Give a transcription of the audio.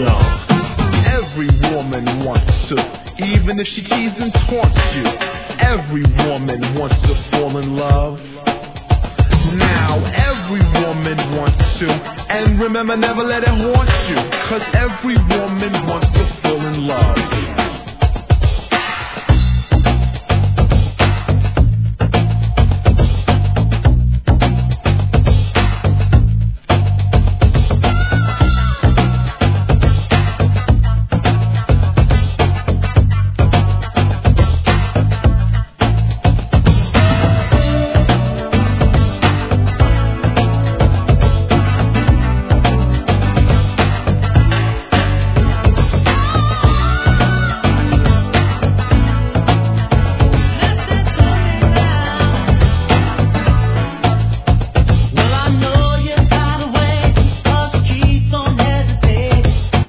love. Every woman wants to, even if she teases and taunts you. Every woman wants to fall in love. Now every woman wants to, and remember, never let it haunt you, 'cause every woman wants to fall in love.